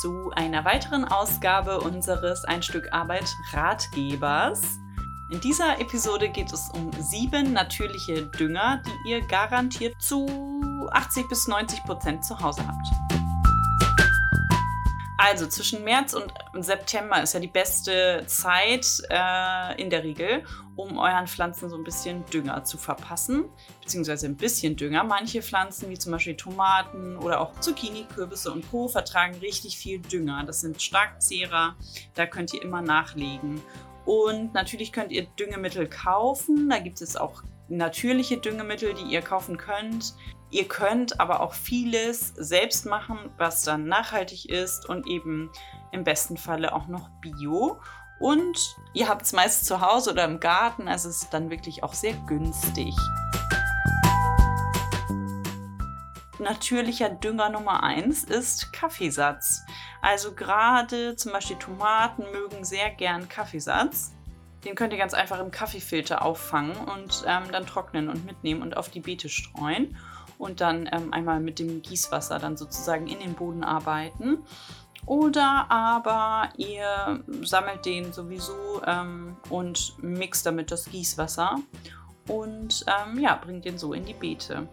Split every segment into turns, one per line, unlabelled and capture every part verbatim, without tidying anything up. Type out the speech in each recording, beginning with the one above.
zu einer weiteren Ausgabe unseres Ein Stück Arbeit Ratgebers. In dieser Episode geht es um sieben natürliche Dünger, die ihr garantiert zu achtzig bis neunzig Prozent zu Hause habt. Also zwischen März und September ist ja die beste Zeit äh, in der Regel, um euren Pflanzen so ein bisschen Dünger zu verpassen, beziehungsweise ein bisschen Dünger. Manche Pflanzen, wie zum Beispiel Tomaten oder auch Zucchini, Kürbisse und Co., vertragen richtig viel Dünger. Das sind Starkzehrer, da könnt ihr immer nachlegen. Und natürlich könnt ihr Düngemittel kaufen, da gibt es auch natürliche Düngemittel, die ihr kaufen könnt. Ihr könnt aber auch vieles selbst machen, was dann nachhaltig ist und eben im besten Falle auch noch Bio. Und ihr habt es meist zu Hause oder im Garten, also es ist dann wirklich auch sehr günstig. Natürlicher Dünger Nummer eins ist Kaffeesatz. Also gerade zum Beispiel Tomaten mögen sehr gern Kaffeesatz. Den könnt ihr ganz einfach im Kaffeefilter auffangen und ähm, dann trocknen und mitnehmen und auf die Beete streuen. Und dann ähm, einmal mit dem Gießwasser dann sozusagen in den Boden arbeiten. Oder aber ihr sammelt den sowieso ähm, und mixt damit das Gießwasser und ähm, ja, bringt den so in die Beete.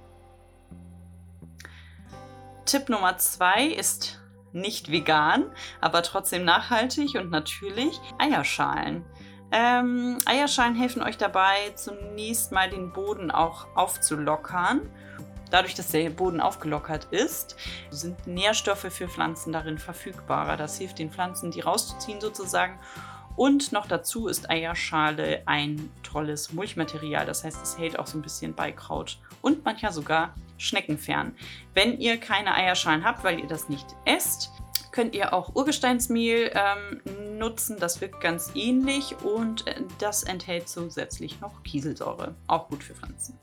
Tipp Nummer zwei ist nicht vegan, aber trotzdem nachhaltig und natürlich Eierschalen. Ähm, Eierschalen helfen euch dabei, zunächst mal den Boden auch aufzulockern. Dadurch, dass der Boden aufgelockert ist, sind Nährstoffe für Pflanzen darin verfügbarer. Das hilft den Pflanzen, die rauszuziehen sozusagen. Und noch dazu ist Eierschale ein tolles Mulchmaterial. Das heißt, es hält auch so ein bisschen Beikraut und manchmal sogar Schnecken fern. Wenn ihr keine Eierschalen habt, weil ihr das nicht esst, könnt ihr auch Urgesteinsmehl ähm, nutzen. Das wirkt ganz ähnlich und das enthält zusätzlich noch Kieselsäure. Auch gut für Pflanzen.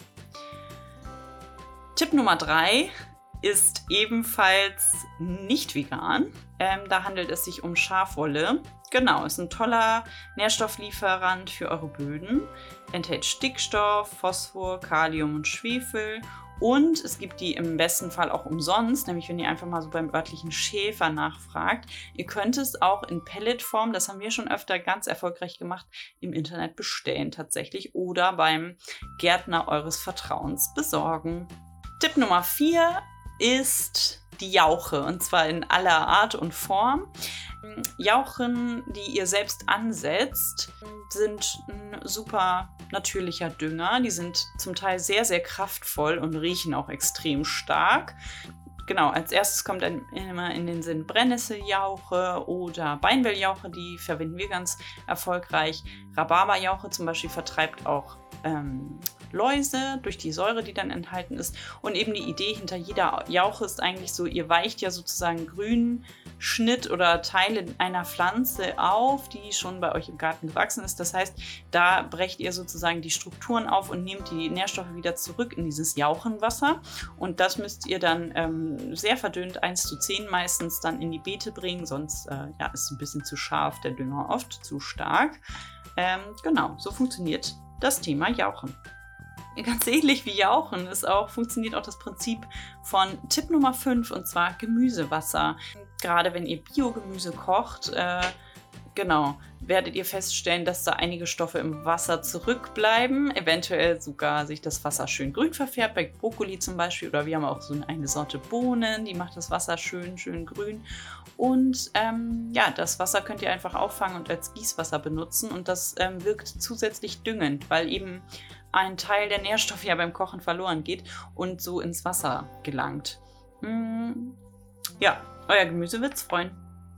Tipp Nummer drei ist ebenfalls nicht vegan. Ähm, da handelt es sich um Schafwolle. Genau, ist ein toller Nährstofflieferant für eure Böden. Enthält Stickstoff, Phosphor, Kalium und Schwefel. Und es gibt die im besten Fall auch umsonst, nämlich wenn ihr einfach mal so beim örtlichen Schäfer nachfragt. Ihr könnt es auch in Pelletform, das haben wir schon öfter ganz erfolgreich gemacht, im Internet bestellen tatsächlich oder beim Gärtner eures Vertrauens besorgen. Tipp Nummer vier ist die Jauche, und zwar in aller Art und Form. Jauchen, die ihr selbst ansetzt, sind ein super natürlicher Dünger. Die sind zum Teil sehr, sehr kraftvoll und riechen auch extrem stark. Genau, als erstes kommt dann immer in den Sinn Brennnesseljauche oder Beinwelljauche, die verwenden wir ganz erfolgreich. Rhabarberjauche zum Beispiel vertreibt auch ähm, Läuse durch die Säure, die dann enthalten ist. Und eben die Idee hinter jeder Jauche ist eigentlich so, ihr weicht ja sozusagen grünen Schnitt oder Teile einer Pflanze auf, die schon bei euch im Garten gewachsen ist. Das heißt, da brecht ihr sozusagen die Strukturen auf und nehmt die Nährstoffe wieder zurück in dieses Jauchenwasser. Und das müsst ihr dann ähm, sehr verdünnt, eins zu zehn meistens, dann in die Beete bringen. Sonst äh, ja, ist ein bisschen zu scharf, der Dünger oft zu stark. Ähm, genau, so funktioniert das Thema Jauchen. Ganz ähnlich wie Jauchen ist auch, funktioniert auch das Prinzip von Tipp Nummer fünf, und zwar Gemüsewasser. Gerade wenn ihr Biogemüse kocht, äh, genau, werdet ihr feststellen, dass da einige Stoffe im Wasser zurückbleiben. Eventuell sogar sich das Wasser schön grün verfärbt, bei Brokkoli zum Beispiel. Oder wir haben auch so eine Sorte Bohnen, die macht das Wasser schön, schön grün. Und ähm, ja, das Wasser könnt ihr einfach auffangen und als Gießwasser benutzen. Und das ähm, wirkt zusätzlich düngend, weil eben ein Teil der Nährstoffe ja beim Kochen verloren geht und so ins Wasser gelangt. Mm, ja, euer Gemüse wird's freuen.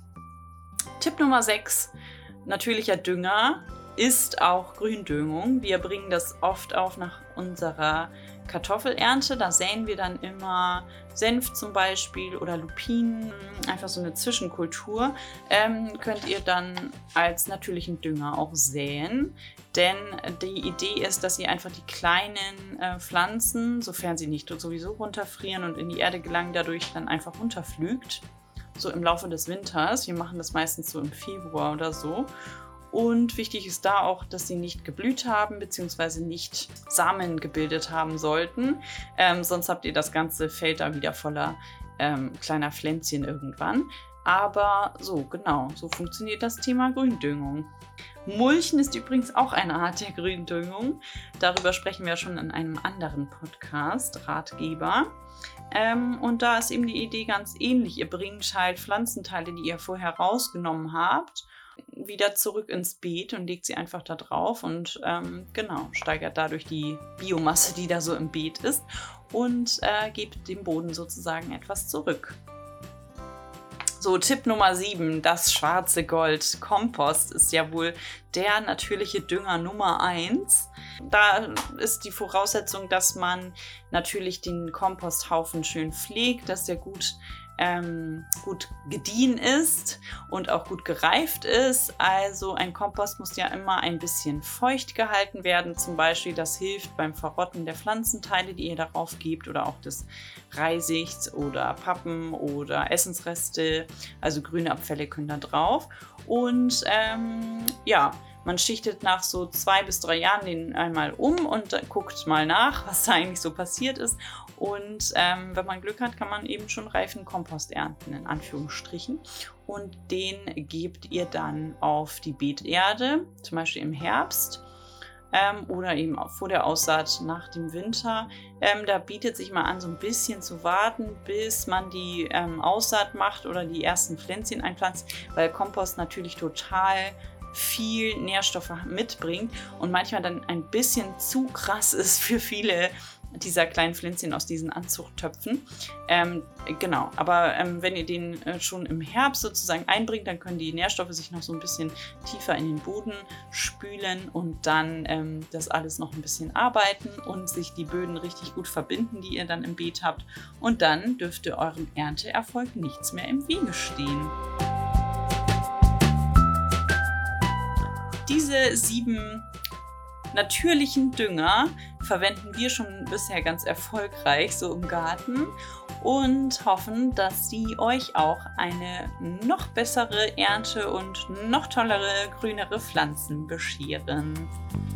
Tipp Nummer sechs, natürlicher Dünger, ist auch Gründüngung. Wir bringen das oft auf nach unserer Kartoffelernte. Da säen wir dann immer Senf zum Beispiel oder Lupinen, einfach so eine Zwischenkultur. Ähm, könnt ihr dann als natürlichen Dünger auch säen. Denn die Idee ist, dass ihr einfach die kleinen äh, Pflanzen, sofern sie nicht sowieso runterfrieren und in die Erde gelangen, dadurch dann einfach runterpflügt. So im Laufe des Winters. Wir machen das meistens so im Februar oder so. Und wichtig ist da auch, dass sie nicht geblüht haben bzw. nicht Samen gebildet haben sollten. Ähm, sonst habt ihr das ganze Feld da wieder voller ähm, kleiner Pflänzchen irgendwann. Aber so, genau, so funktioniert das Thema Gründüngung. Mulchen ist übrigens auch eine Art der Gründüngung. Darüber sprechen wir schon in einem anderen Podcast, Ratgeber. Ähm, und da ist eben die Idee ganz ähnlich. Ihr bringt halt Pflanzenteile, die ihr vorher rausgenommen habt, wieder zurück ins Beet und legt sie einfach da drauf und ähm, genau, steigert dadurch die Biomasse, die da so im Beet ist und äh, gebt dem Boden sozusagen etwas zurück. So, Tipp Nummer sieben, das schwarze Gold. Kompost ist ja wohl der natürliche Dünger Nummer eins. Da ist die Voraussetzung, dass man natürlich den Komposthaufen schön pflegt, dass der gut, ähm, gut gediehen ist und auch gut gereift ist. Also ein Kompost muss ja immer ein bisschen feucht gehalten werden. Zum Beispiel, das hilft beim Verrotten der Pflanzenteile, die ihr darauf gebt, oder auch des Reisigs oder Pappen oder Essensreste. Also grüne Abfälle können da drauf. Und ähm, ja, man schichtet nach so zwei bis drei Jahren den einmal um und guckt mal nach, was da eigentlich so passiert ist. Und ähm, wenn man Glück hat, kann man eben schon reifen Kompost ernten, in Anführungsstrichen. Und den gebt ihr dann auf die Beeterde, zum Beispiel im Herbst. Ähm, oder eben auch vor der Aussaat nach dem Winter. Ähm, da bietet sich mal an, so ein bisschen zu warten, bis man die ähm, Aussaat macht oder die ersten Pflänzchen einpflanzt, weil Kompost natürlich total viel Nährstoffe mitbringt und manchmal dann ein bisschen zu krass ist für viele dieser kleinen Pflänzchen aus diesen Anzuchttöpfen. Ähm, genau, aber ähm, wenn ihr den äh, schon im Herbst sozusagen einbringt, dann können die Nährstoffe sich noch so ein bisschen tiefer in den Boden spülen und dann ähm, das alles noch ein bisschen arbeiten und sich die Böden richtig gut verbinden, die ihr dann im Beet habt. Und dann dürfte eurem Ernteerfolg nichts mehr im Wege stehen. Diese sieben natürlichen Dünger verwenden wir schon bisher ganz erfolgreich so im Garten und hoffen, dass sie euch auch eine noch bessere Ernte und noch tollere, grünere Pflanzen bescheren.